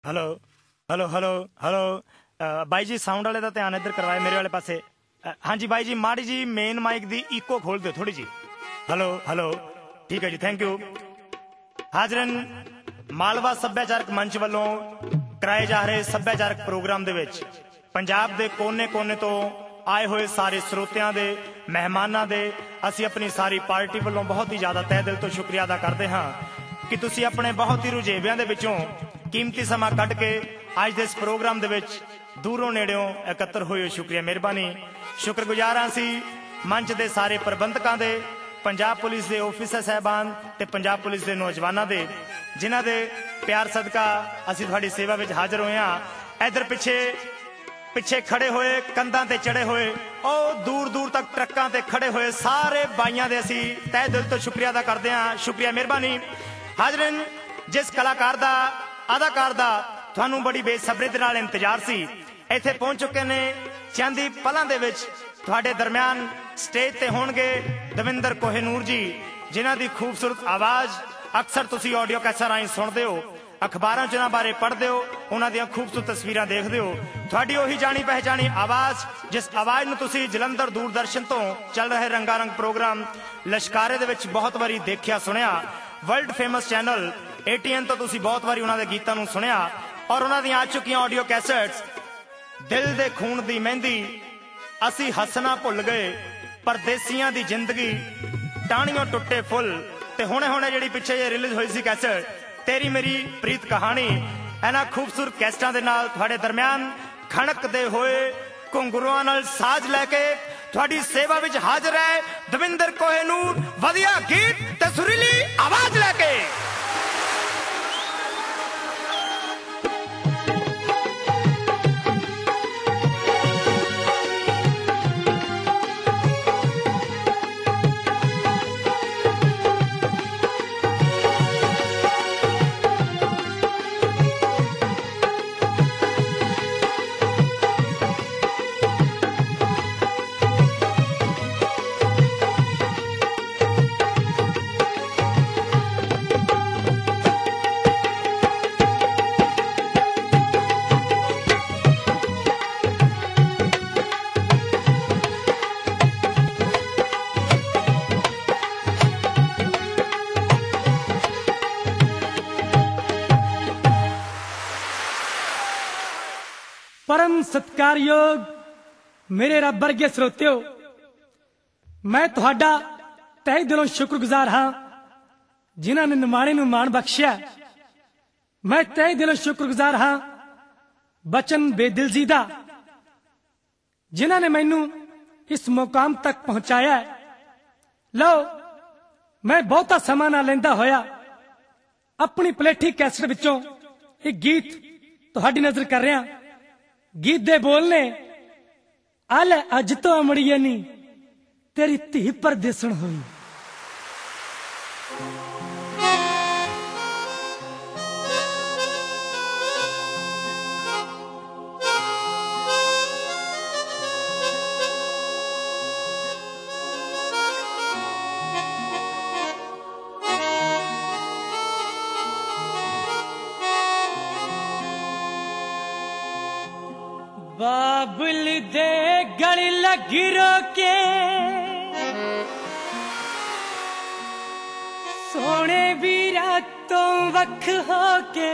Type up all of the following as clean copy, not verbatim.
Hello hello hello hello बाई जी sound वाले का ध्यान इधर करवाए मेरे वाले पासे। हाँ जी बाई जी माड़ी जी मेन माइक दी इको खोल दो थोड़ी जी। हेलो हेलो ठीक है जी थैंक यू। हाजरन मालवा सभ्याचारक मंच वालों कराए जा रहे सभ्याचारक प्रोग्राम दे विच पंजाब दे कोने कोने तो आए हुए सारे ਸਰੋਤਿਆਂ ਦੇ ਮਹਿਮਾਨਾਂ ਦੇ ਅਸੀਂ ਆਪਣੀ ਸਾਰੀ ਪਾਰਟੀ ਵੱਲੋਂ ਬਹੁਤ ਹੀ ਜ਼ਿਆਦਾ ਤਹਿ ਦਿਲ ਤੋਂ ਸ਼ੁਕਰੀਆ ਅਦਾ ਕਰਦੇ ਹਾਂ ਕਿ ਤੁਸੀਂ ਆਪਣੇ ਬਹੁਤ ਹੀ ਰੁਝੇਵਿਆਂ ਦੇ ਵਿੱਚੋਂ ਕੀਮਤੀ ਸਮਾਂ ਕੱਢ ਕੇ ਅੱਜ ਦੇ ਇਸ ਪ੍ਰੋਗਰਾਮ ਦੇ ਵਿੱਚ ਦੂਰੋਂ ਨੇੜਿਓਂ ਇਕੱਤਰ ਹੋਏ ਹੋ। ਸ਼ੁਕਰੀਆ ਮਿਹਰਬਾਨੀ। ਸ਼ੁਕਰਗੁਜ਼ਾਰ ਹਾਂ ਅਸੀਂ ਮੰਚ ਦੇ ਸਾਰੇ ਪ੍ਰਬੰਧਕਾਂ ਦੇ, ਪੰਜਾਬ ਪੁਲਿਸ ਦੇ ਆਫੀਸਰ ਸਾਹਿਬਾਨ ਤੇ ਪੰਜਾਬ ਪੁਲਿਸ ਦੇ ਨੌਜਵਾਨਾਂ ਦੇ ਜਿਨ੍ਹਾਂ ਦੇ ਪਿਆਰ ਸਦਕਾ ਅਸੀਂ ਤੁਹਾਡੀ ਸੇਵਾ ਵਿੱਚ ਹਾਜ਼ਰ ਹੋਏ ਹਾਂ। ਇੱਧਰ ਪਿੱਛੇ ਖੜੇ ਹੋਏ ਕੰਧਾਂ ਤੇ ਚੜੇ ਹੋਏ ਉਹ ਦੂਰ ਦੂਰ ਤੱਕ ਟਰੱਕਾਂ ਤੇ ਖੜੇ ਹੋਏ ਸਾਰੇ ਬਾਈਆਂ ਦੇ ਅਸੀਂ ਤਹਿ ਦਿਲ ਤੋਂ ਸ਼ੁਕਰੀਆ ਅਦਾ ਕਰਦੇ ਹਾਂ। ਸ਼ੁਕਰੀਆ ਮਿਹਰਬਾਨੀ। ਹਾਜ਼ਰੀਨ ਜਿਸ ਕਲਾਕਾਰ ਦਾ ਅਦਾਕਾਰ ਦਾ ਤੁਹਾਨੂੰ ਬੜੀ ਬੇਸਬਰੀ ਦੇ ਨਾਲ ਇੰਤਜ਼ਾਰ ਸੀ ਇੱਥੇ ਪਹੁੰਚ ਚੁੱਕੇ ਨੇ। ਚੰਦ ਪਲਾਂ ਦੇ ਵਿੱਚ ਤੁਹਾਡੇ ਦਰਮਿਆਨ ਸਟੇਜ ਤੇ ਹੋਣਗੇ ਦਵਿੰਦਰ ਕੋਹਿਨੂਰ ਜੀ ਜਿਨ੍ਹਾਂ ਦੀ ਖੂਬਸੂਰਤ ਆਵਾਜ਼ ਅਕਸਰ ਤੁਸੀਂ ਆਡੀਓ ਕੈਸਟ ਰਾਹੀਂ ਸੁਣਦੇ ਹੋ, ਅਖਬਾਰਾਂ 'ਚ ਉਹਨਾਂ ਬਾਰੇ ਪੜ੍ਹਦੇ ਹੋ, ਉਹਨਾਂ ਦੀਆਂ ਖੂਬਸੂਰਤ ਤਸਵੀਰਾਂ ਦੇਖਦੇ ਹੋ। ਤੁਹਾਡੀ ਉਹੀ ਜਾਣੀ ਪਹਿਚਾਣੀ ਆਵਾਜ਼ ਜਿਸ ਆਵਾਜ਼ ਨੂੰ ਤੁਸੀਂ ਜਲੰਧਰ ਦੂਰਦਰਸ਼ਨ ਤੋਂ ਚੱਲ ਰਹੇ ਰੰਗਾਰੰਗ ਪ੍ਰੋਗਰਾਮ ਲਸ਼ਕਾਰੇ ਦੇ ਵਿੱਚ ਬਹੁਤ ਵਾਰੀ ਦੇਖਿਆ ਸੁਣਿਆ। ਵਰਲਡ ਫੇਮਸ ਚੈਨਲ ATN ਤੋਂ ਤੁਸੀਂ ਬਹੁਤ ਵਾਰੀ ਉਹਨਾਂ ਦੇ ਗੀਤਾਂ ਨੂੰ ਸੁਣਿਆ ਔਰ ਉਹਨਾਂ ਦੀਆਂ ਆ ਚੁੱਕੀਆਂ ਆਡੀਓ ਕੈਸਟਸ ਦਿਲ ਦੇ ਖੂਨ ਦੀ ਮਹਿੰਦੀ, ਅਸੀਂ ਹੱਸਣਾ ਭੁੱਲ ਗਏ, ਪਰਦੇਸੀਆਂ ਦੀ ਜ਼ਿੰਦਗੀ, ਟਾਹਣੀਆਂ ਟੁੱਟੇ ਫੁੱਲ ਤੇ ਹੁਣੇ ਜਿਹੜੀ ਪਿੱਛੇ ਜੇ ਰਿਲੀਜ਼ ਹੋਈ ਸੀ ਕੈਸਟ ਤੇਰੀ ਮੇਰੀ ਪ੍ਰੀਤ ਕਹਾਣੀ। ਇਹਨਾਂ ਖੂਬਸੂਰਤ ਕੈਸਟਾਂ ਦੇ ਨਾਲ ਤੁਹਾਡੇ ਦਰਮਿਆਨ ਖਣਕਦੇ ਹੋਏ ਘੁੰਗਰੂਆਂ ਨਾਲ ਸਾਜ਼ ਲੈ ਕੇ ਤੁਹਾਡੀ ਸੇਵਾ ਵਿੱਚ ਹਾਜ਼ਰ ਹੈ ਦਵਿੰਦਰ ਕੋਹਿਨੂਰ ਵਧੀਆ ਗੀਤ ਤੇ ਸੁਰੀਲੀ ਆਵਾਜ਼ ਲੈ ਕੇ। परम सत्कारयोग मेरे रब वर्गे ਸਰੋਤਿਓ, मैं ਤੁਹਾਡਾ ਤਹਿ ਦਿਲੋਂ ਸ਼ੁਕਰਗੁਜ਼ਾਰ ਹਾਂ ਜਿਨ੍ਹਾਂ ਨੇ ਨਿਮਾਣੇ ਨੂੰ ਮਾਣ ਬਖਸ਼ਿਆ। मैं ਤਹਿ ਦਿਲੋਂ ਸ਼ੁਕਰਗੁਜ਼ਾਰ ਹਾਂ ਬਚਨ ਬੇਦਿਲ ਜੀ ਦਾ ਜਿਨ੍ਹਾਂ ਨੇ ਮੈਨੂੰ ਇਸ ਮੁਕਾਮ ਤੱਕ ਪਹੁੰਚਾਇਆ। ਲਓ मैं ਬਹੁਤਾ ਸਮਾਂ ਨਾ ਲੈਂਦਾ ਹੋਇਆ ਆਪਣੀ ਪਲੇਠੀ ਕੈਸਟ ਵਿੱਚੋਂ ਇੱਕ ਗੀਤ ਤੁਹਾਡੀ ਨਜ਼ਰ ਕਰ ਰਿਹਾ। गीत दे बोलने आले अज तो अमड़िए नी तेरी धी परदेसण हुई। बाबुल दे गली लगी रोके सोने भी रातों वख होके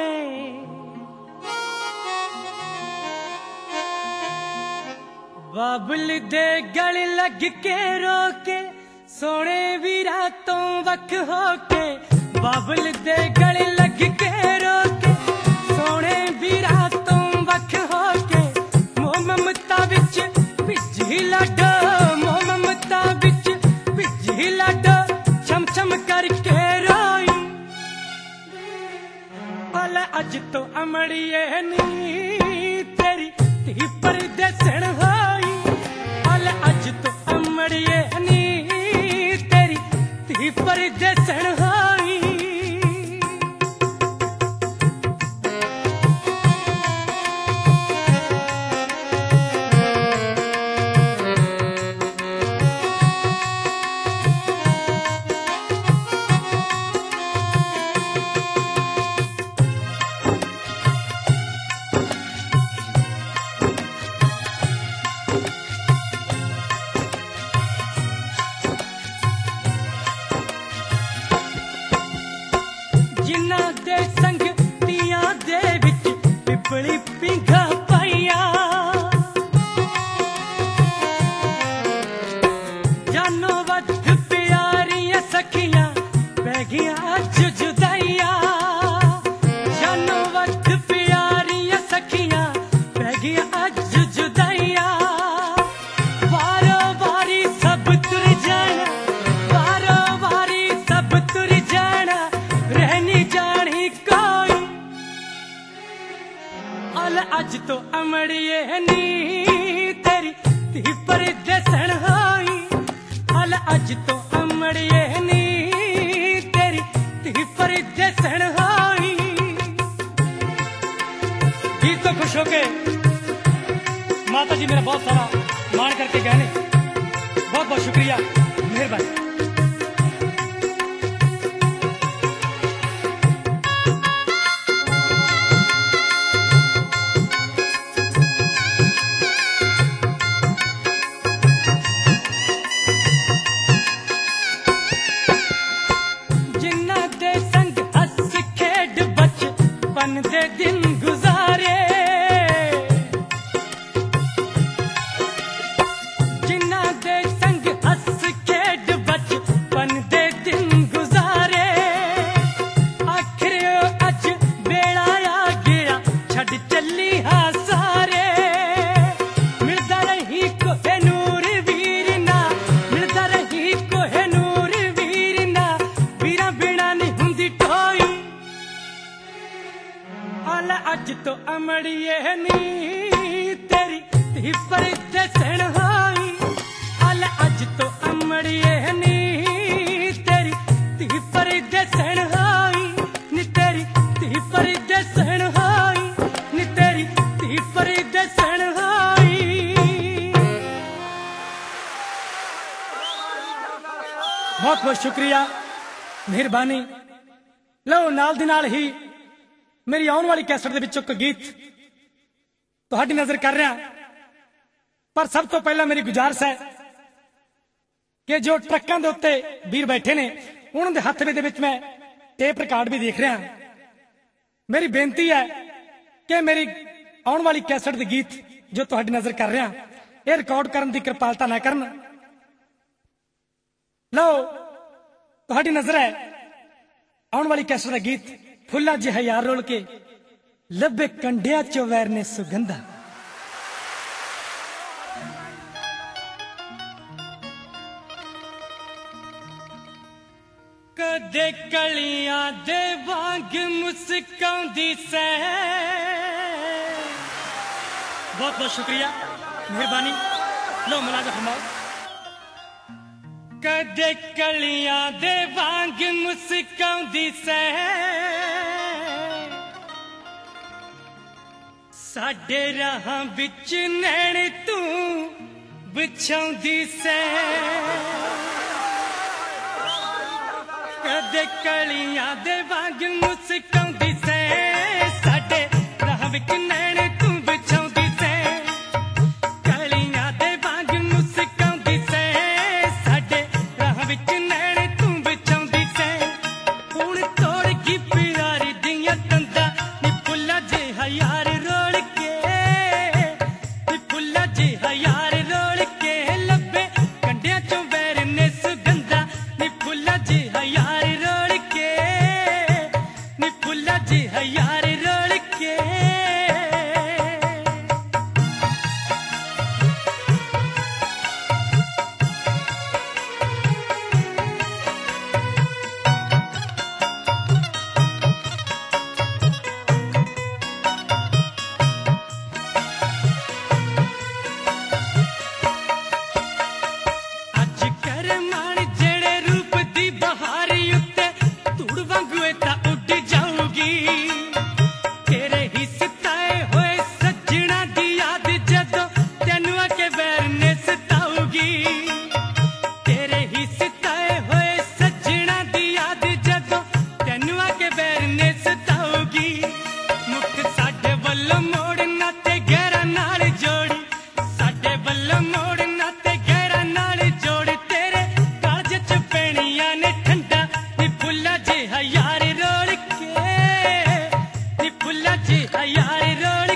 बाबुल दे गली लग के रोके सोने भी रातों वख होके बाबुल दे गली लग के रोके सोने भी रातों वख होके ममता बिच भिजी लड मोह ममता बिच भिजी लड छम छम करके रोई भला अज तो अमड़िए नी तेरी धी परदेसण होई। भला अज तो अमड़िए नी तेरी धी परदेसण होई। पिपली पिंगा पाइया जानो वक्त प्यारियां सखियां पै गया अज जुदाइया जानो वक्त प्यारियां सखियां पै गया अज जुदाइया वारो वारी सब तुर जाना वारो वारी सब तुर जाना रहनी जानी कोई अल अज तो अमड़िए नी तेरी धी पर दसन होई अल अज तो अमड़िए नी तेरी धी पर दसन होई गीत तो खुश होके माता जी मेरा बहुत सारा मान करके गए ने बहुत बहुत शुक्रिया मेहरबानी जिन्ना दे संग हस खेड बचपन दे दिन गुजारे जिन्ना दे संग हस खेड बचपन दे दिन गुजारे आखिर अज बेड़ा आ गया छड़ चली हा सारे मिलदा रही कोहे नूर वीर ना मिलदा रही कोहे नूर वीर ना वीरा बिना नहीं हुंदी टोई अल अज तो अमड़िए नी तेरी धी पर दसन होई अल अज तो अमड़िए नी तेरी धी पर दसन होई नी तेरी धी पर दसन होई नी तेरी धी पर दसन होई बहुत बहुत शुक्रिया मेहरबानी लो नाल दी नाल ही मेरी आने वाली कैसेट दे विचों गीत तुहाडी नजर कर रहा पर सब तो पहला मेरी गुजारिश है कि जो ट्रकों के उत्ते वीर बैठे ने उन्होंने दे हथ दे विच मैं टेप रिकॉर्ड भी देख रहा मेरी बेनती है कि मेरी आने वाली कैसेट दे गीत जो तुहाडी नजर कर रहा ये रिकॉर्ड करने की कृपालता ना करन लो तुहाडी नजर है आने वाली कैसेट का गीत फुल्ला जिहा यार रोल के लब्बे कंडिया चो वैर ने सुगंधा कदे कलियां दे वांग मुस्कांदी सै बहुत बहुत शुक्रिया मेहरबानी लो मुलाजा फरमाओ कदे कलियां दे वांग मुस्कांदी सै साडे राहां विच नैण तू बिछाउंदी सै कदे कलियां दे वांग मुस्कांदी सै साडे राहां विच नैण तू बिछाउंदी सै कलियां दे वांग मुस्कांदी सै साडे राहां विच नैण तू बिछाउंदी सै हुण तोड़ गई प्यारी दियां तंदा नी फुल्ला जिहा यार रोल के नी फुल्ला जिहा यार रोल के लब्बे कंडियां चों वैर ने सुगंधा नी फुल्ला जिहा यार रोल के नी फुल्ला जिहा यार रोल के अज कर मान जेड़े रूप दी बहारी उत्ते धूड़ वांगू तां उड़ जाऊगी तेरे ही सताए होए सजना दी याद जदों तैनू आके वैर ने सताऊगी तेरे ही सताए होए सजना दी याद जदों तैनू आके वैर ने सताऊगी मुख साडे वल्लों मोड़ ना ते गहरा नाल जोड़ी साडे वल्लों मोड़ ना ते गहरा नाल जोड़ तेरे कालज च पैणियां ने ठंडा नी फुल्ला जिहा यार रोल के नी फुल्ला जिहा यार रोल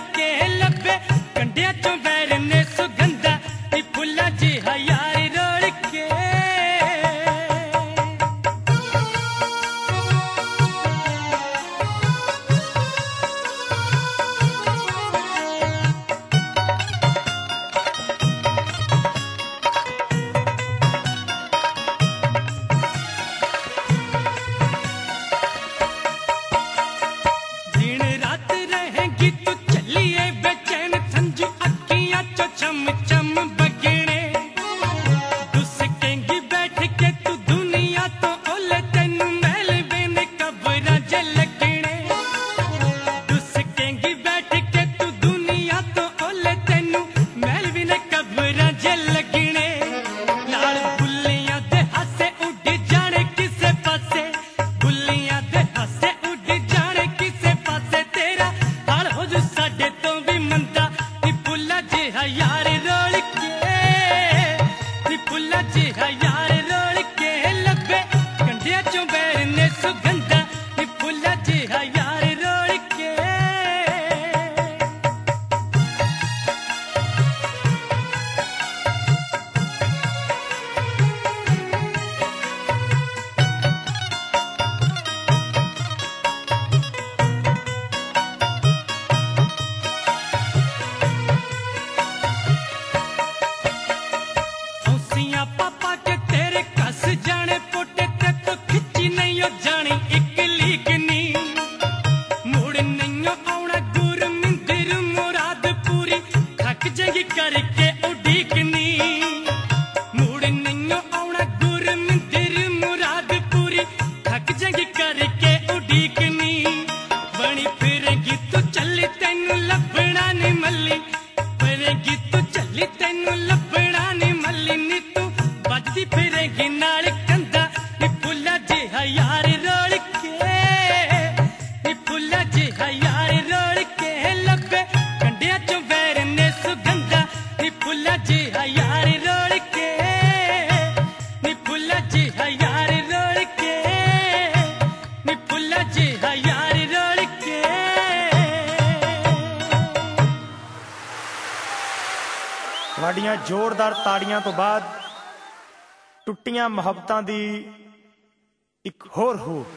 ਤੁਹਾਡੀਆਂ ਜ਼ੋਰਦਾਰ ਤਾੜੀਆਂ ਤੋਂ ਬਾਅਦ ਟੁੱਟੀਆਂ ਮੁਹੱਬਤਾਂ ਦੀ ਇੱਕ ਹੋਰ ਹੂਕ।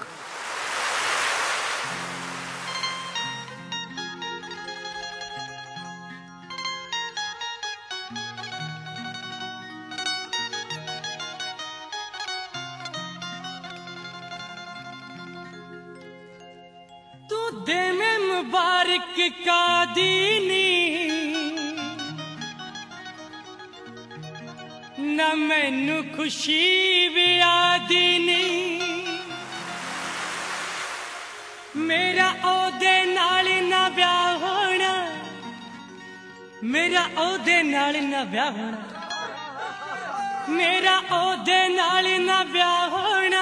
तू दे में मुबारक का दीनी ना मैनू खुशी भी आदी नहीं मेरा ओदे नाल ना ब्याह होना मेरा ओदे नाल ना ब्याह होना मेरा ओदे नाल ना ब्याह होना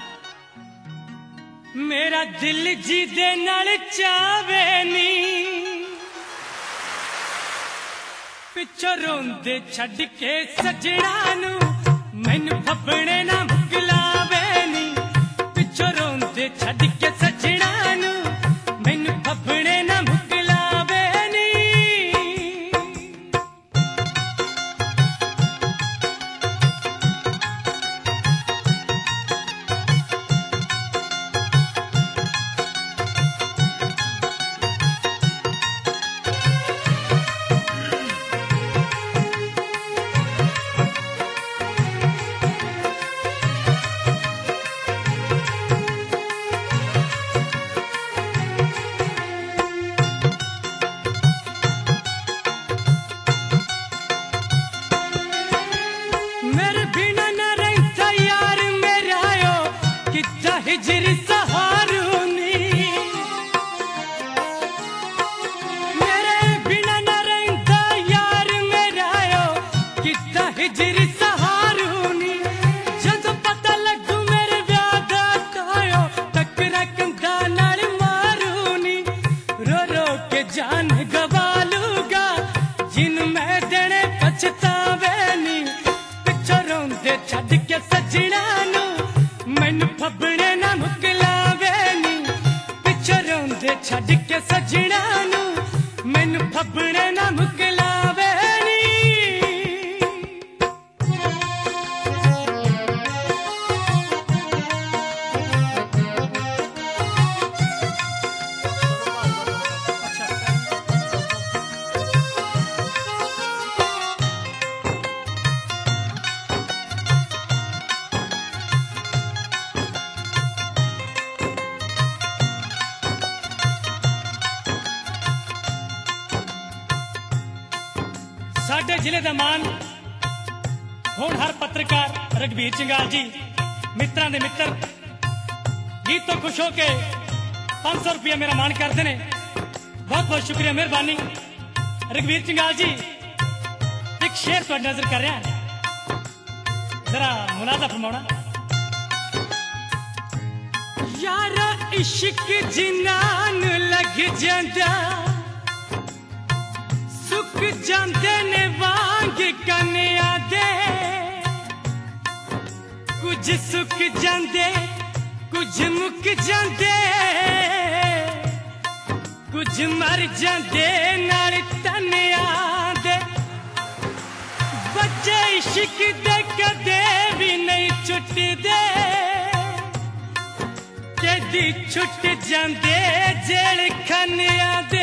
मेरा दिल जी दे नाल चावे नी पिछो रोंदे छड़ के सजना नू मैनू फबने ना मुकलावे नी पिछो रोंदे छड़ के सजना नू मैनू फबने ना मुकलावे नी मेरे बिना न रहता यार मेरा यो कितना हिजरी सहारूनी मेरे बिना न रहता यार मेरा यो कितना हिजरी सहारूनी जद पता लगू मेरे ब्याह दा तायो टकरा कंधा नाल मारूनी रो रो के जान गवा लूगा जिन मैं देने पछतावे नी रोंदे छड़ के सजना नू मैनू फबने ना मुकलावे नी पिछो रोंदे छड़ के सजना नू मैनू फबने ना मुकलावे नी साडे जिले दा मान होनहार पत्रकार रघबीर चिंगाल जी मित्रां दे मित्र गीत तो खुश होके 500 रुपया मेरा मान करते ने बहुत बहुत शुक्रिया मेहरबानी रघबीर चिंगाल जी एक शेर तुहाडी नजर कर रहा जरा मुलाजा फरमाना यार इश्क जिन्नान लग जांदा सुख जांदे ने वांग कन्या दे कुछ सुख जांदे कुछ मुक जांदे कुछ मर जांदे नाल तन्या दे बच्चे इश्क दे कदे भी नहीं छुटदे कदी छुट जांदे जेल खन्या दे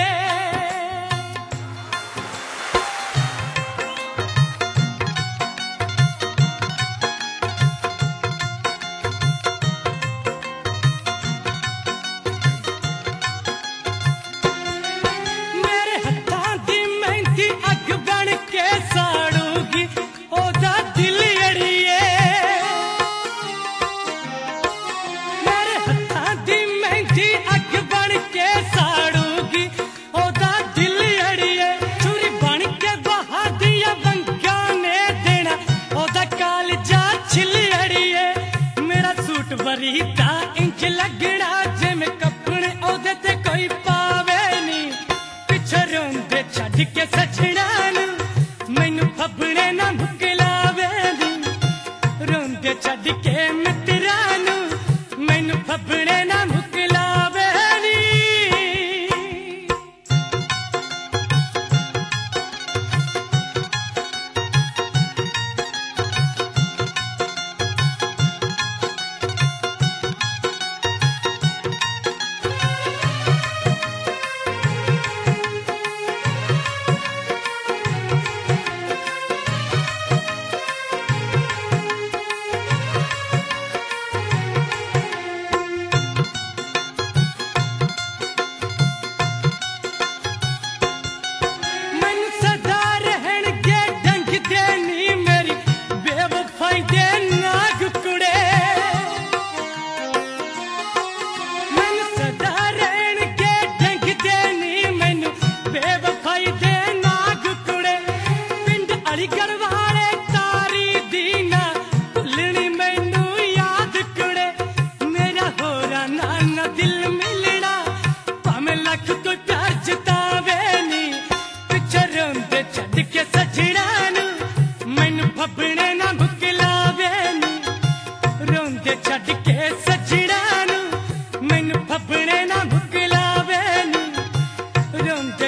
वरीता इंच लगना जिमें कपड़े ओदे ते कोई पावे नी पिछो रोंदे छड़ के सजना नू मैनू फबने ना मुकलावे नी रोंदे छड़ के मित्रा नू मैनू फबने ना मुकलावे नी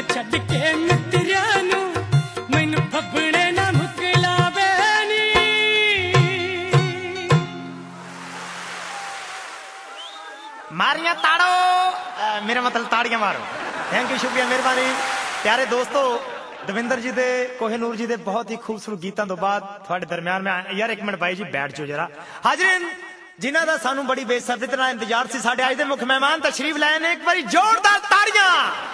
ਛੱਡ ਕੇ ਮਿੱਤਰਾਂ ਨੂੰ ਮੈਨੂੰ ਫੱਬਣੇ ਨਾ ਮੁਕਲਾਵੇ ਨੀ मारिया ताड़ो मेरा मतलब ताड़ियां मारो। थैंक यू, शुक्रिया, मेहरबानी। प्यारे दोस्तों, दविंदर जी दे कोहिनूर जी दे बहुत ही खूबसूरत गीतों तो बाद थोड़े दरम्यान में यार एक मिनट भाई जी बैठ जाओ जरा। हाजरीन, जिन्हां दा सानू बड़ी बेसब्री नाल इंतजार सी, साडे अज दे मुख मेहमान तशरीफ लाए ने, एक बारी जोरदार ताड़ियां।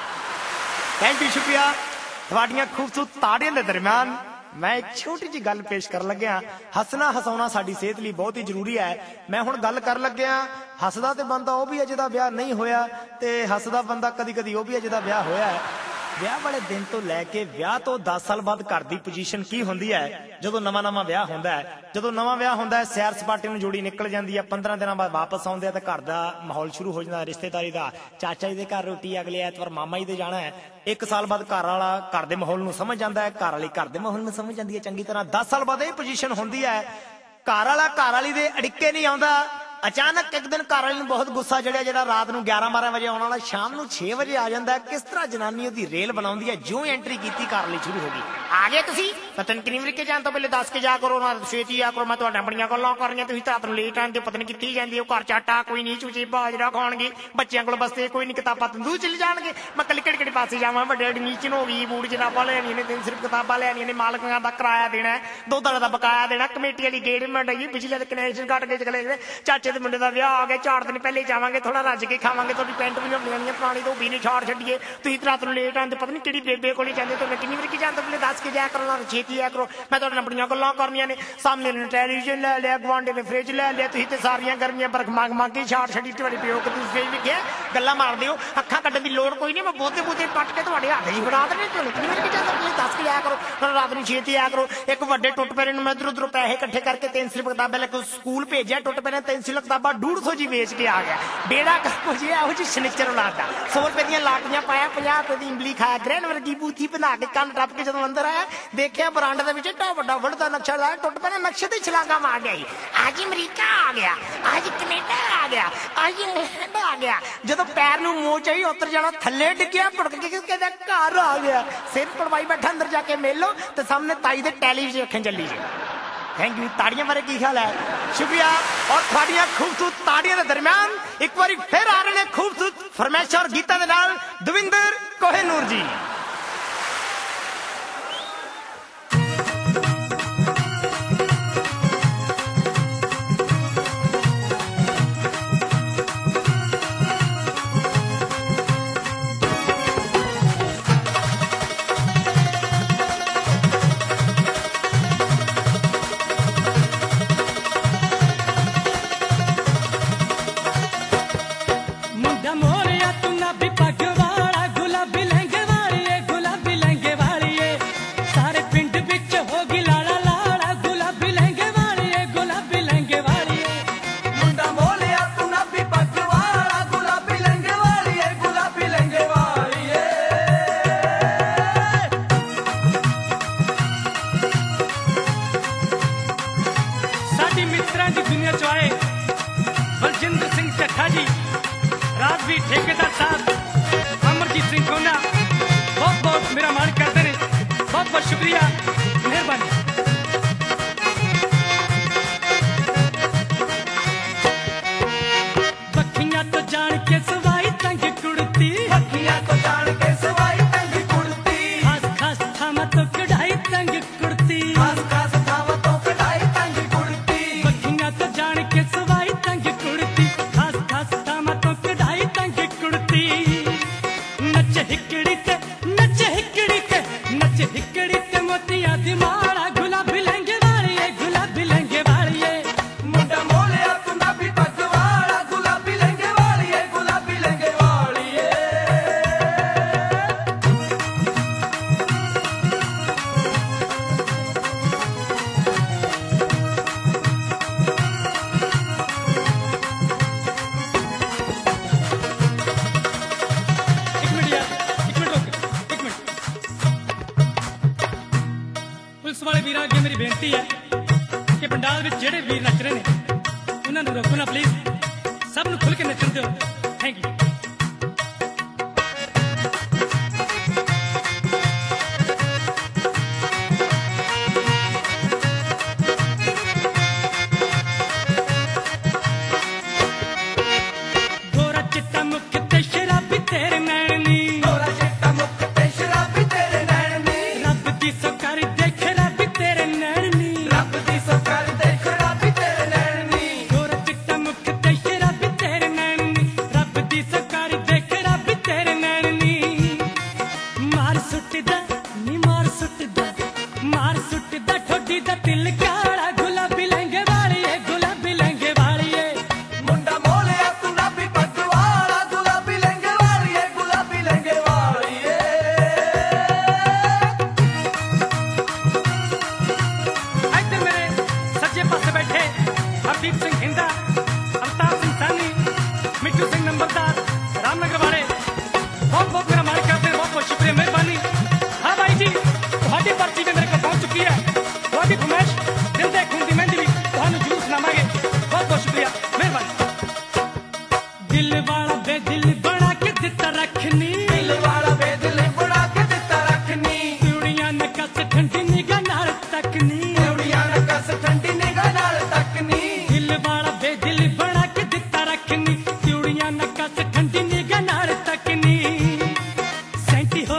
थैंक यू, शुक्रिया। थोड़ियां खूबसूरत ताड़ियां दे दरम्यान मैं एक छोटी जी गल पेश कर लग्या। हसना हसाउना साडी सेहत लई बहुत ही जरूरी है। मैं हुण गल कर लग्या, हसदा ते बंदा वो भी अजे दा ब्याह नहीं होया ते हसदा बंदा कदी कदी वो भी अजे दा ब्याह होया है। ਵਿਆਹ ਵਾਲੇ ਦਿਨ ਤੋਂ ਲੈ ਕੇ ਵਿਆਹ ਤੋਂ 10 ਸਾਲ ਬਾਅਦ ਘਰ ਦੀ ਪੋਜੀਸ਼ਨ ਕੀ ਹੁੰਦੀ ਹੈ ਜਦੋਂ ਨਵਾਂ ਵਿਆਹ ਹੁੰਦਾ ਹੈ। ਜਦੋਂ ਨਵਾਂ ਵਿਆਹ ਹੁੰਦਾ ਹੈ, ਸੈਰ ਸਪਾਟੇ ਨੂੰ ਜੋੜੀ ਨਿਕਲ ਜਾਂਦੀ ਹੈ, 15 ਦਿਨਾਂ ਬਾਅਦ ਵਾਪਸ ਆਉਂਦੇ ਆ ਤੇ ਘਰ ਦਾ ਮਾਹੌਲ ਸ਼ੁਰੂ ਹੋ ਜਾਂਦਾ, ਰਿਸ਼ਤੇਦਾਰੀ ਦਾ। ਚਾਚਾ ਜੀ ਦੇ ਘਰ ਰੋਟੀ, ਅਗਲੇ ਐਤਵਾਰ ਮਾਮਾ ਜੀ ਦੇ ਜਾਣਾ ਹੈ। 1 ਸਾਲ ਬਾਅਦ ਘਰ ਵਾਲਾ ਘਰ ਦੇ ਮਾਹੌਲ ਨੂੰ ਸਮਝ ਜਾਂਦਾ ਹੈ, ਘਰ ਵਾਲੀ ਘਰ ਦੇ ਮਾਹੌਲ ਨੂੰ ਸਮਝ ਜਾਂਦੀ ਹੈ ਚੰਗੀ ਤਰ੍ਹਾਂ। 10 ਸਾਲ ਬਾਅਦ ਇਹ ਪੋਜੀਸ਼ਨ ਹੁੰਦੀ ਹੈ, ਘਰ ਵਾਲਾ ਘਰ ਵਾਲੀ ਦੇ ਅੜਿੱਕੇ ਨਹੀਂ ਆਉਂਦਾ। अचानक एक दिन घर वाले बहुत गुस्सा चढ़िया, जो रात को 11-12 बजे आने वाला शाम को 6 बजे आ जाता है। किस तरह जनानी उसकी रेल बनाती है, जो एंट्री की घर वाली शुरू होगी। आ गए तुसी पता नहीं कितनी वरिके जान तो पहले दस के जा करो ना, छेती आ करो, मैं तो बड़ियां गल्लां कर रही, तुसीं रात को लेट आते, पता नहीं कितनी जाती है घर चाटा कोई नहीं, चूची बाजरा खाणगे, बच्चों को बसते कोई नहीं, किताबां तंदूर चली जाणगे। मैं कल किहड़े पासे जावां, वड्डे एडमिशन हो गई, बूट जराबां लैणियां ने, सिर्फ किताबां लैणियां ने, मालकां दा किराया देना, दुध वाले दा बकाया देना, कमेटी वाली गेड़ मंडाई, बिजली दे कनैक्शन कट के चले गए, चाचे दे मुंडे दा विआह आ गया, 4 दिन पहले जावांगे, थोड़ा रज के खावांगे, थोड़ी पैंट भी होनी पुरानी धोबी नहीं छाड़ छड्डिए, तुसीं रात को लेट आते, पता नहीं किहड़ी बेबे कोल जांदे, तुहानूं किन्नी वारी जान तो पहले दस के जाया करो ना, छेती आया करो। मैं तुहाडे नाल बड़ियां गल्लां करनियां ने, सामने ने टैलीविजन लै लिया, गुआंढे ने फ्रिज लै लिया, तुसीं ते सारियां गर्मियां बरख मंग के छाड़ छड्डी, तुहाडे पिओ को तुसीं सही लिखिआ गल्लां मारदे हो, अखां कड्डण दी लोड़ कोई नहीं, मैं बोते बोते पट के तुहाडे हत्थ ही फड़ा देने, तुहानूं किन्नी वारी जान तो पहले दस के जाया करो, थोड़ा रात नूं छेती आया करो। एक वड्डे टुट पैरे नूं मैं इधर उधरों पैसे इकट्ठे करके 300 किताबां लैके स्कूल भेजिआ, टुट पैरे 300 किताबां 150 जी वेच के आ गया। बेड़ा कर जी ਇਹੋ ਜਿਹੀ ਸ਼ਨੀਚਰ ਉਲਾਦਾ 100 ਰੁਪਏ ਦੀਆਂ ਲਾਟੀਆਂ ਪਾਇਆ, 50 ਰੁਪਏ ਦੀ ਇਮਲੀ ਖਾਇਆ, ਗ੍ਰਹਿਣ ਵਰਗੀ ਬੂਥੀ ਬਣਾ ਕੇ ਕੰਨ ਟੱਪ ਕੇ ਜਦੋਂ ਅੰਦਰ ਆਇਆ, ਦੇਖਿਆ ਬਰਾਂਡੇ ਦੇ ਵਿੱਚ ਏਡਾ ਵੱਡਾ ਵਰਲਡ ਦਾ ਨਕਸ਼ਾ ਲਾਇਆ, ਟੁੱਟ ਪੈਣਾ ਨਕਸ਼ੇ ਤੇ ਛਲਾਂਗਾ ਮਾਰ ਗਿਆ। ਅੱਜ ਅਮਰੀਕਾ ਆ ਗਿਆ, ਅੱਜ ਕੈਨੇਡਾ ਆ ਗਿਆ, ਅੱਜ ਇੰਗਲੈਂਡ ਆ ਗਿਆ। ਜਦੋਂ ਪੈਰ ਨੂੰ ਮੋਚ ਆਈ ਉਤਰ ਜਾਣਾ, ਥੱਲੇ ਡਿੱਗਿਆ, ਭੁੜਕ ਕੇ ਕਹਿੰਦਾ ਘਰ ਆ ਗਿਆ। ਸਿਰ ਪੜਵਾਈ ਬੈਠਾ, ਅੰਦਰ ਜਾ ਕੇ ਮਿਲ ਲਓ ਤੇ ਸਾਹਮਣੇ ਤਾਈ ਦੇ ਟੈਲੀਵਿਜ਼ਨ ਵੇਖਣ ਚੱਲੀ ਜੇ। Thank you. ताड़ियां बारे की ख्याल है? शुक्रिया। और थोड़ियां खूबसूरत ताड़ियां के दरम्यान एक बार फिर आ रहे हैं खूबसूरत फरमाइश और गीतां दे नाल दविंदर कोहिनूर जी। ठेकेदार साहब अमरजीत सिंह कोना बहुत बहुत मेरा मान करते हैं, बहुत बहुत शुक्रिया, मेहरबानी। बखियां तो जान के सवाई तंग कुड़ती, बखियां तो जान के सवाई तंग कुड़ती, खास खास थामा तो कढ़ाई तंग कुड़ती, खास खास थामा तो कढ़ाई तंग कुड़ती, बखियां तो जान के सवाई तंग कुड़ती, खास खास थामा तो कढ़ाई तंग कुड़ती। नच हिकड़ी ते नच हिकड़ी ते नच हिकड़ी ते मोतिया दी माला, गुलाबी लहंगे वाली गुलाबी लहंगे वाली मुंडा मोलिया पंजाबी पग वाला, गुलाबी लहंगे वाली गुलाबी लहंगे वाली। पुलिस वाले वीर अगे मेरी बेनती है कि पंडाल में जेड़े वीर नच रहे हैं उन्होंने रोको ना प्लीज, सब नूं खुल के नचन दो। Thank you.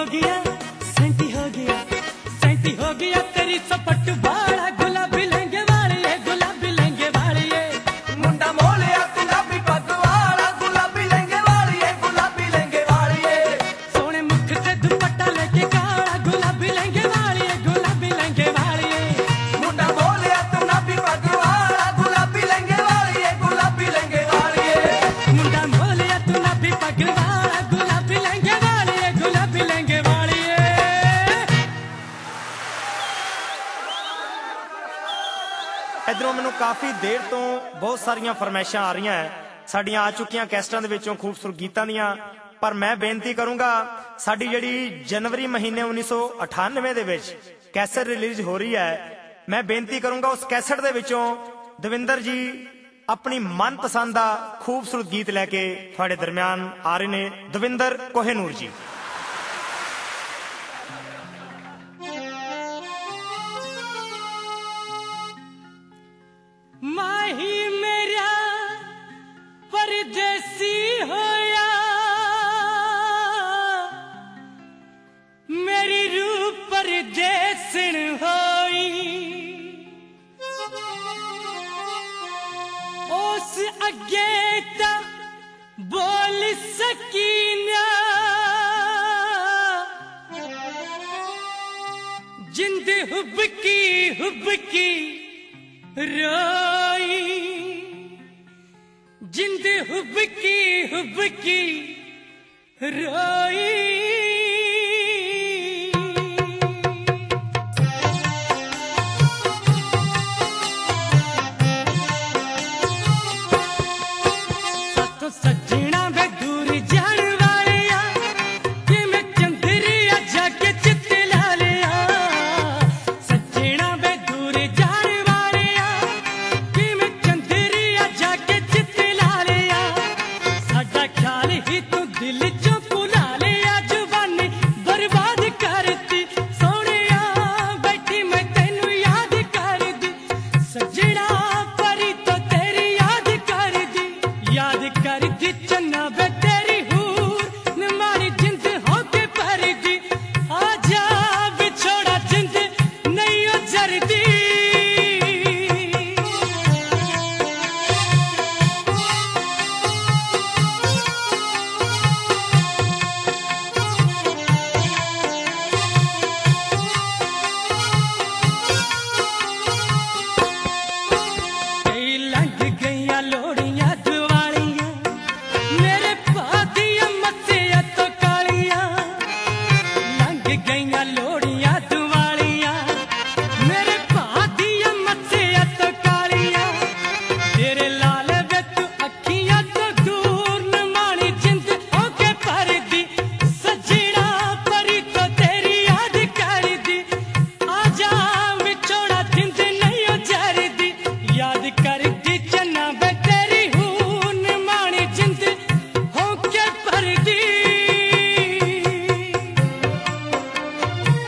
गया सेंटी हो गया सेंटी हो गया तेरी सपट बाड़ा गुलाबी लहंगे वाली है गुलाबी लहंगे वाली है मुंडा मोलिया गुलाबी पग वाला गुलाबी लहंगे वाली है गुलाबी लहंगे वाली है सोने मुख से दुपट्टा लेके काला गुलाबी लहंगे वाली है गुलाबी लहंगे वाली है मुंडा मोलिया गुलाबी पग वाला गुलाबी लहंगे वाली है गुलाबी लहंगे वाली है मुंडा मोलिया तू ना भी पगला गुलाबी लहंगे वाली है गुलाबी लहंगे वाली है ਇਧਰੋਂ ਮੈਨੂੰ ਕਾਫੀ ਦੇਰ ਤੋਂ ਬਹੁਤ ਸਾਰੀਆਂ ਫਰਮਾਇਸ਼ਾਂ ਆ ਰਹੀਆਂ ਹੈ ਸਾਡੀਆਂ ਆ ਚੁੱਕੀਆਂ ਕੈਸਟਾਂ ਦੇ ਵਿੱਚੋਂ ਖੂਬਸੂਰਤ ਗੀਤਾਂ ਦੀਆਂ ਪਰ ਮੈਂ ਬੇਨਤੀ ਕਰੂੰਗਾ ਸਾਡੀ ਜਿਹੜੀ ਜਨਵਰੀ ਮਹੀਨੇ 1998 ਦੇ ਵਿੱਚ ਕੈਸਟ ਰਿਲੀਜ਼ ਹੋ ਰਹੀ ਹੈ ਮੈਂ ਬੇਨਤੀ ਕਰੂੰਗਾ ਉਸ ਕੈਸਟ ਦੇ ਵਿੱਚੋਂ ਦਵਿੰਦਰ ਜੀ ਆਪਣੀ ਮਨਪਸੰਦ ਦਾ ਖੂਬਸੂਰਤ ਗੀਤ ਲੈ ਕੇ ਤੁਹਾਡੇ ਦਰਮਿਆਨ ਆ ਰਹੇ ਨੇ ਦਵਿੰਦਰ ਕੋਹਿਨੂਰ ਜੀ माही मेरा परदेसी होया मेरी रूह परदेसन होई उस अगे ता बोल सकी ना जिंद हुबकी रोई जिंद हुबकी रोई सातो सजना वे दूर जान वालिया कि मैं चंद्रिया जाके चित ला लिया सजना वे दूर जान वालिया कि मैं चंद्रिया जाके चित ला लिया साडा ख्याल ही तू दिल चों भुला लिया जुबानी बर्बाद करती सोनिया बैठी मैं तेनू याद कर दी सजना परी तो तेरी याद कर दी चन्ना वे तेरी हूर न मारी जिंद होके भर दी आजा बिछोड़ा जिंद नहीं हो जरदी कई लंघ गईया लोड़ियां दुआलियां मेरे पादियां मस्सिया तो कालियां लंघ गईया लोड़ियां दुआलियां मेरे पादियां मस्सिया तो कालियां तेरे लाल वे तू अखियां तो दूर न मानी जिंद होके भर दी सजना परी तो तेरी याद कर दी आजा विछोड़ा जिंद नहीं हो जरदी याद कर दी चन्ना वे तेरी हूर न मानी जिंद होके भर दी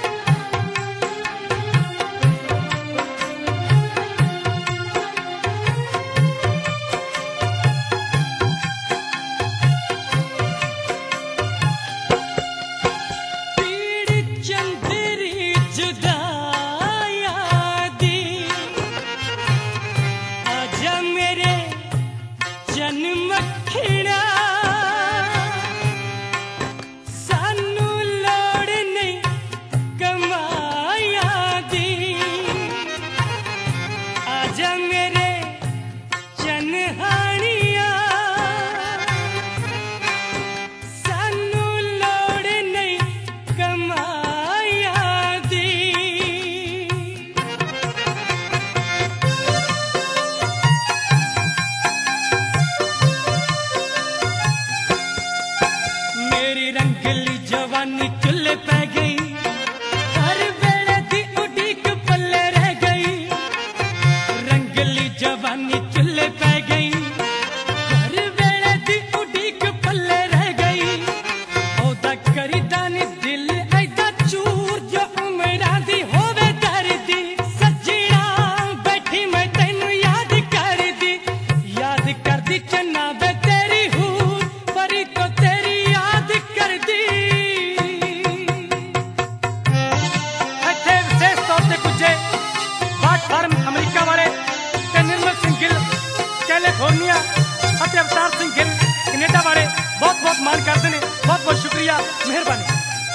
शुक्रिया, मेहरबानी।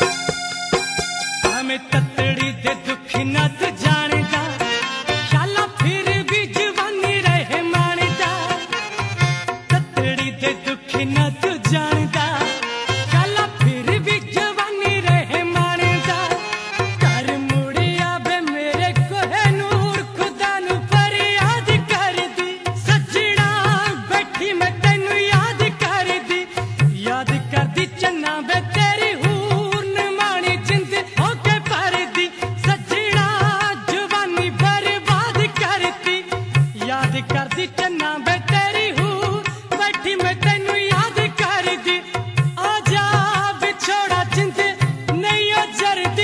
हमें ततड़ी दे दुख न तू जानदा, शाला फिर भी जवानी रहे मानदा। ततड़ी दे दुख न तू जानदा, शाला फिर भी जवानी रहे मानदा। कर मुड़िया बे मेरे कोहिनूर, खुदा नू फरियाद कर दी। सजना बैठी मैं तैनू याद कर दी, याद कर दी चन्ना बे तेरी हूर न मानी जिंद होके भर दी। सजना जवानी बर्बाद करती, याद कर दी चन्ना बे तेरी हूर, बैठी मैं तैनू याद कर दी। आजा बिछोड़ा जिंद नहीं ओ जरदी।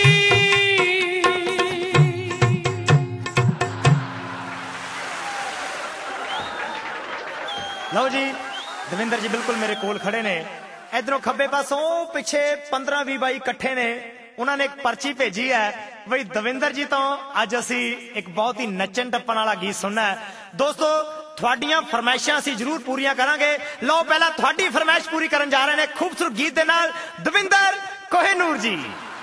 ਲਓ ਜੀ ਦਵਿੰਦਰ ਜੀ ਬਿਲਕੁਲ ਮੇਰੇ ਕੋਲ ਖੜੇ ਨੇ। ਇਧਰੋਂ ਖੱਬੇ ਪਾਸੋਂ ਪਿੱਛੇ 15-20 ਬਾਈ ਇਕੱਠੇ ਨੇ। ਉਹਨਾਂ ਨੇ ਇੱਕ ਪਰਚੀ ਭੇਜੀ ਹੈ ਬਈ ਦਵਿੰਦਰ ਜੀ ਤੋਂ ਅੱਜ ਅਸੀਂ ਇੱਕ ਬਹੁਤ ਹੀ ਨੱਚਣ ਟੱਪਣ ਵਾਲਾ ਗੀਤ ਸੁਣਨਾ ਹੈ। ਦੋਸਤੋ ਤੁਹਾਡੀਆਂ ਫਰਮਾਇਸ਼ਾਂ ਅਸੀਂ ਜ਼ਰੂਰ ਪੂਰੀਆਂ ਕਰਾਂਗੇ। ਲਓ ਪਹਿਲਾਂ ਤੁਹਾਡੀ ਫਰਮਾਇਸ਼ ਪੂਰੀ ਕਰਨ ਜਾ ਰਹੇ ਨੇ ਖੂਬਸੂਰਤ ਗੀਤ ਦੇ ਨਾਲ ਦਵਿੰਦਰ ਕੋਹਿਨੂਰ ਜੀ।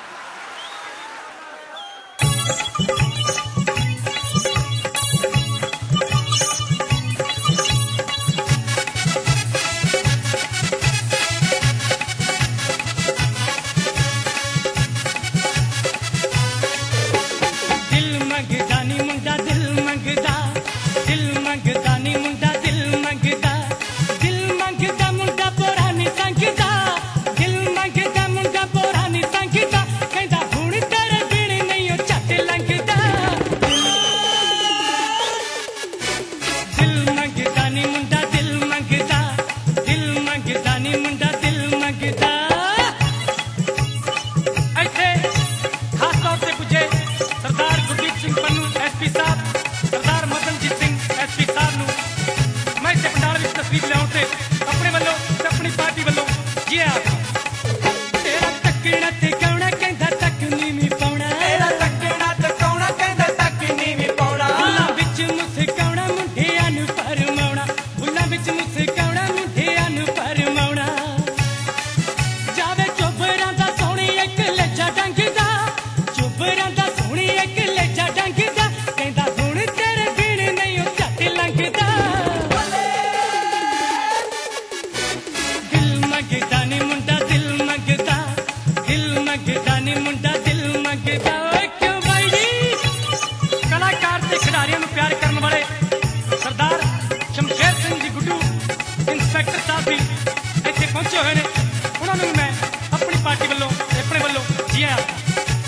दिल मंगदा नी मुंडा दिल मंगदा, दिल मंगदा नी मुंडा दिल मंगदा। दिल मंगदा मुंडा पोरा नी संगदा, दिल मंगदा मुंडा पोरा नी संगदा। कहंदा हुण तेरे बिन नहीं ओ झट लंघदा। दिल मंगदा नी मुंडा दिल मंगदा, दिल मंगदा नी मुंडा दिल मंगदा। ऐसे खास तौर से पुजे सरदार गुरदीप सिंह पन्नू एसपी साहब, सरदार मदनजीत सिंह एसपी साहब नू मैं इस पंडाल विच तस्वीर लियाउण ते अपने वल्लों ते अपनी पार्टी वल्लों जी आखदा। तेरा तकना ते कौना कहंदा तक नीवी पाउणा, तेरा तकना ते कौना कहंदा तक नीवी पाउणा। बुल्लां विच मुस्काउणा मुंडियां नू फरमाउणा, बुल्लां विच मुस्काउणा मुंडियां नू फरमाउणा। जावे चोबरां दा सोहणी इक लेजा डंगदा, चोबरां दा सोहणी इक लेजा डंगदा। कहंदा हुण तेरे बिन नहीं ओ झट लंघदा। दिल मंगदा नी मुंडा दिल मंगदा, दिल मंगदा नी मुंडा दिल मंगदा। ओए क्यों बाई जी कलाकार ते खिडारियां नू प्यार करन वाले सरदार शमशेर सिंह जी गुड्डू इंस्पैक्टर साहब भी ਇੱਥੇ ਪਹੁੰਚੇ ਹੋਏ ਨੇ। ਉਹਨਾਂ ਨੂੰ ਮੈਂ ਆਪਣੀ ਪਾਰਟੀ ਵੱਲੋਂ ਤੇ ਆਪਣੇ ਵੱਲੋਂ ਜੀ ਆਇਆਂ ਆਖਦਾ।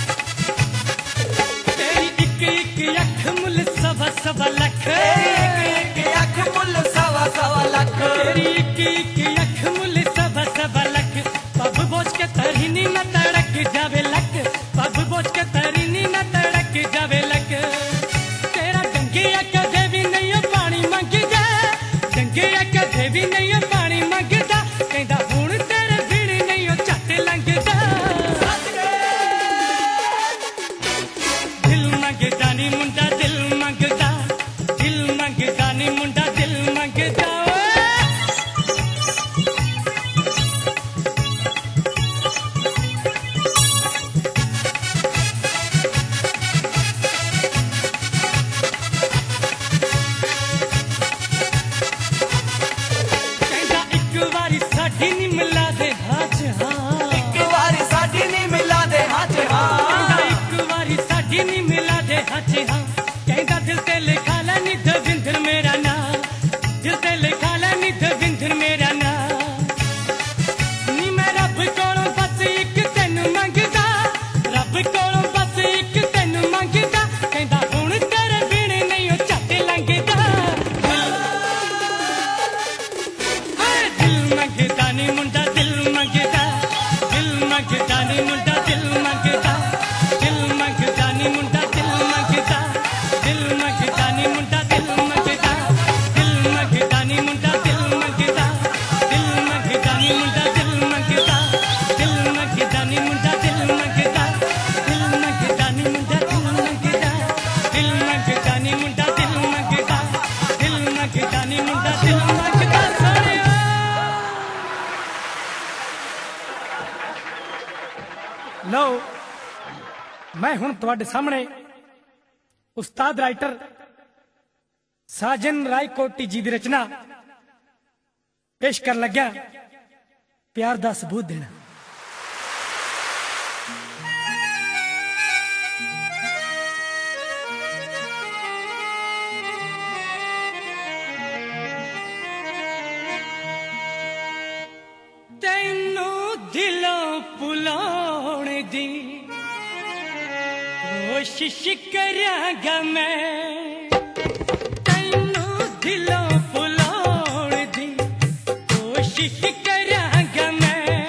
ਤੇਰੀ ਇੱਕ ਇੱਕ ਅੱਖ ਮੁੱਲ ਸਵਾ ਸਵਾ ਲੱਖ, एक अख मुल सवा सवा लख। तेरी एक एक अख मुल सवा सवा लख। पब बोझ के तरीनी न तड़क जावे लक, पब बोझ के तरीनी न तड़क जावे लक। तेरा डंगे कदे भी नहीं ओ पानी मंगदा, डंगे कदे भी नहीं ओ पानी मंगदा। कहंदा हुण तेरे बिन नहीं ओ झट लंघदा। दिल मंगदा नी मुंडा दिल मंगदा, मैं हुण तुहाडे सामने उस्ताद राइटर साजन रायकोटी जी की रचना पेश कर लग्या प्यार दा सबूत देना। तैनू दिलों भुलाउण दी कोशिश करांगा मैं, तैनू दिलों भुलाउण दी कोशिश करांगा मैं,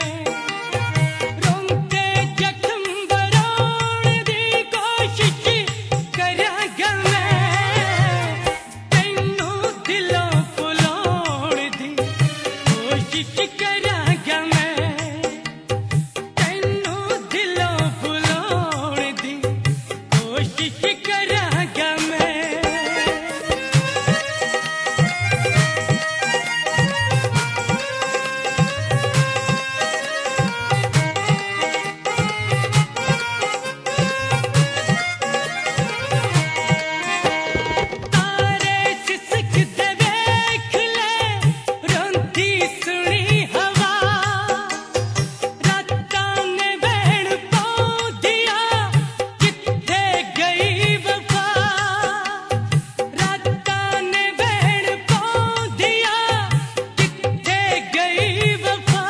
रोंदे जख्म भराउण दी कोशिश करांगा मैं, तैनू दिलों भुलाउण दी कोशिश करांगा मैं, तैनू दिलों भुलाउण दी कोशिश करांगा मैं। तारे सिसकदे वेख ले रोंदी सुनी हवा, रातां ने बैण पौंदिया कित्थे गई वफा, रातां ने बैण पौंदिया कित्थे गई वफा,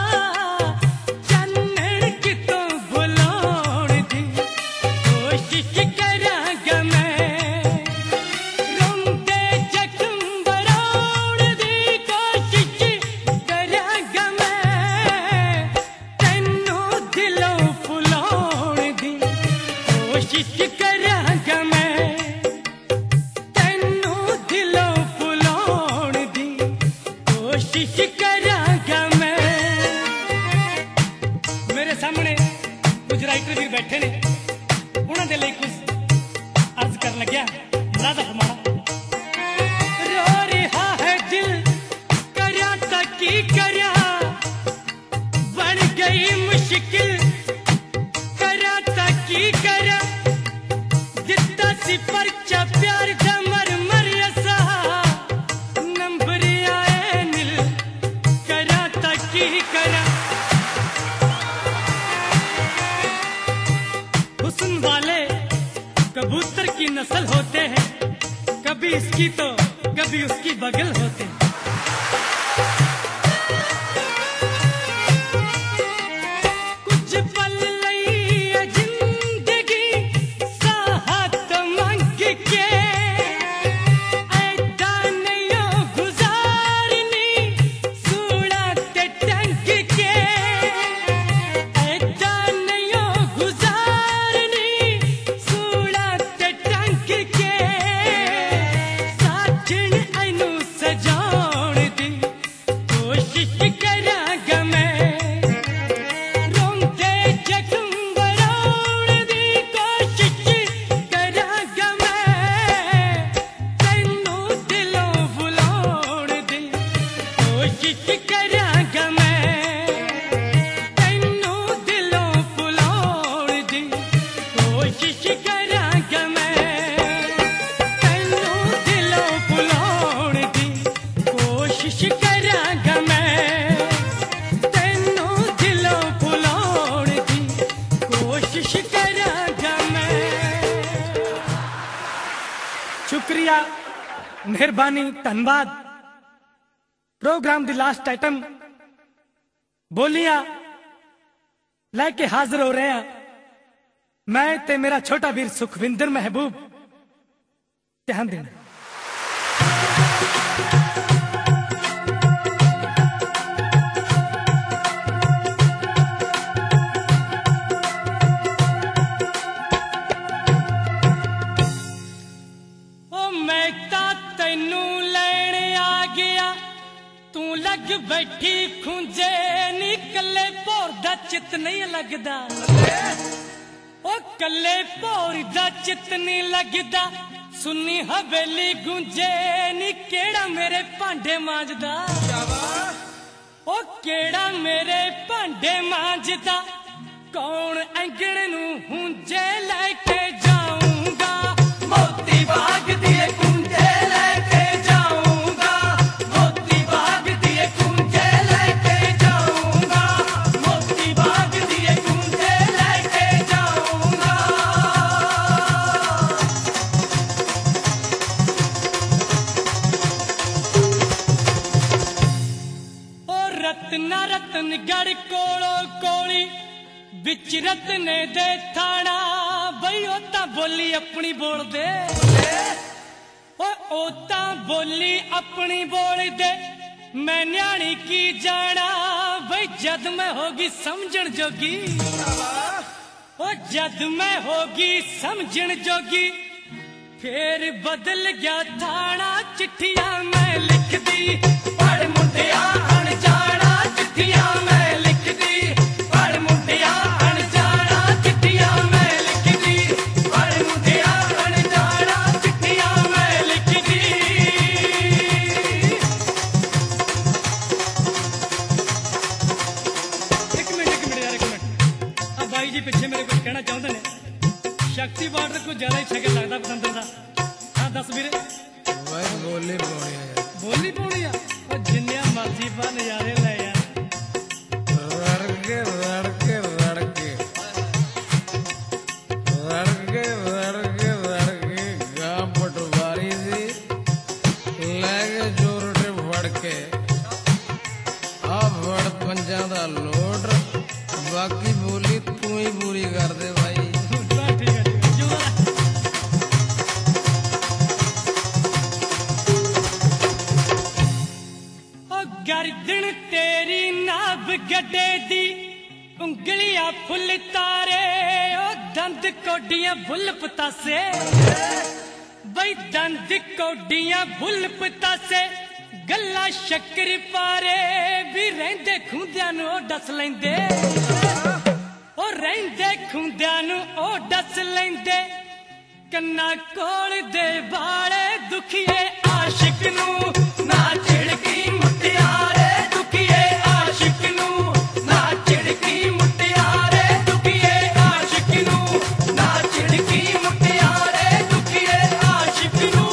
चानण कितों भुलाउण दी कोशिश करांगा मैं, रोंदे जख्म भराउण दी कोशिश करांगा मैं, तैनू दिलों भुलाउण दी कोशिश करांगा मैं, तैनू दिलों भुलाउण दी कोशिश करांगा मैं। मेरे सामने कुछ राइटर भी बैठे ने, उन्हां दे लई कुछ अर्ज कर लग्या मुलाजा फरमाना। रो रहा है दिल करया तां की करया, बन गई मुश्किल करया तां की करया, दित्ता सी परचा प्यार दा मर मर असा, नंबर आए नील करया तां की करया। हुस्न वाले कबूतर की नस्ल होते हैं, कभी इसकी तो कभी उसकी बगल होते हैं। कुछ पल लई है जिंदगी साहत मंग के, ऐदा नहीं गुजारनी सूड़ा ते टंग के, ऐदा नहीं गुजारनी सूड़ा ते टंग के, साजन ऐनू सजाउण दी कोशिश करांगा मैं, रोंदे जख्म भराउण दी कोशिश करांगा मैं, तैनू दिलों भुलाउण दी कोशिश करांगा मैं, तैनू दिलों भुलाउण दी कोशिश करांगा मैं, तैनू दिलों भुलाउण दी कोशिश करांगा मैं, तैनू दिलों भुलाउण दी कोशिश करांगा मैं। शुक्रिया, मेहरबानी, धन्यवाद। प्रोग्राम दी लास्ट आइटम बोलियां लैके हाजिर हो रहे हैं मैं ते मेरा छोटा वीर सुखविंदर महबूब। ध्यान देना। ओ मैं तां तैनू लैण आ गया, तू लग बैठी खुंजे, निकले भौर दा चित नहीं लगदा, ओ कल्ले भौर दा चित नहीं लगदा, सुनी हवेली गुंजे नी केड़ा मेरे भांडे मांजदा, ओ केड़ा मेरे भांडे मांजदा, कौन अंगण नूं हुंजे बिच रतने दे थाना बई ओ तां बोली अपनी बोल दे ओ तां बोली अपनी बोल दे मैं न्याणी की जाना बई जद मैं होगी समझण जोगी ओ जद मैं होगी समझण जोगी फिर बदल गया थाना चिट्ठियां मैं लिख दी पढ़ मुंडिया अनजाना चिट्ठियां मैं लिख दी पढ़ मुंडिया अनजाना चिट्ठियां मैं लिख दी पढ़ मुंडिया अनजाना चिट्ठियां मैं लिख दी। एक मिनट यार एक मिनट अब भाई जी पीछे मेरे कुछ कहना चाहते हैं शक्ति बॉर्डर को ज्यादा ही शक्ल लगता पसंद था। हाँ दस वीरे बोली पाउनी है बोली पाउनी आ और जिन्निया मर्जी पा नजारे ले यार रड़के रड़के रड़के रड़के रड़के रड़के गां पटवारी दी लैगे जोरटे फड़के आ फड़ पंजा दा लोट बाकी बोली तू ही पूरी कर दे भाई। गर्दन तेरी नाभ गड्डे दी उंगलियां फुल तारे ओ दंद कोडियां बुल पतासे बई दंद कोडियां बुल पतासे गल्ला शक्कर पारे भी रहंदे खुंदियां नु डस लैंदे ओ रहंदे खुंदियां नु डस लैंदे कन्ना कोल दे बाले दुखिए आशिक नु ना झिड़की मुटियारे दुखिए आशिक नु ना झिड़की मुटियारे दुखिए आशिक नु ना झिड़की मुटियारे दुखिए आशिक नु।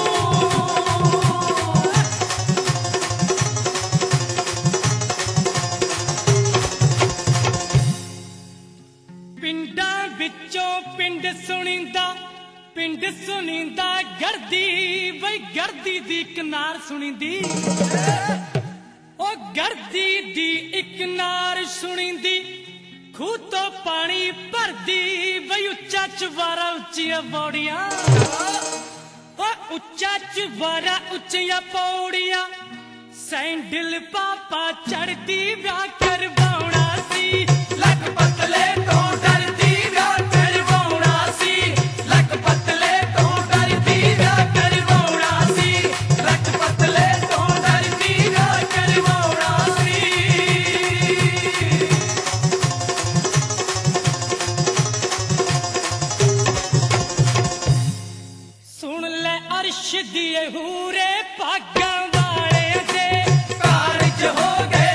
पिंडां विचों पिंड सुनिंदा पिंड सुनिंदा गर्दी बई गर्दी दी किनार सुनिंदी ओ गर्दी दी एक नार सुनिंदी खूह तो पानी भरदी बई उच्चा चुबारा उच्चिया पौड़ियां ओ उच्चा चुबारा उच्चिया पौड़ियां सैंडल पापा चढ़दी ब्याह करवाउणा सी लक पतले तो डरदी ब्याह करवाउणा सी लक पतले तो डरदी ब्याह करवाउणा सी लक पतले तो डरदी ब्याह करवाउणा सी। सुन ले अर्श दिए हूरे भागां वाले दे कारज हो गए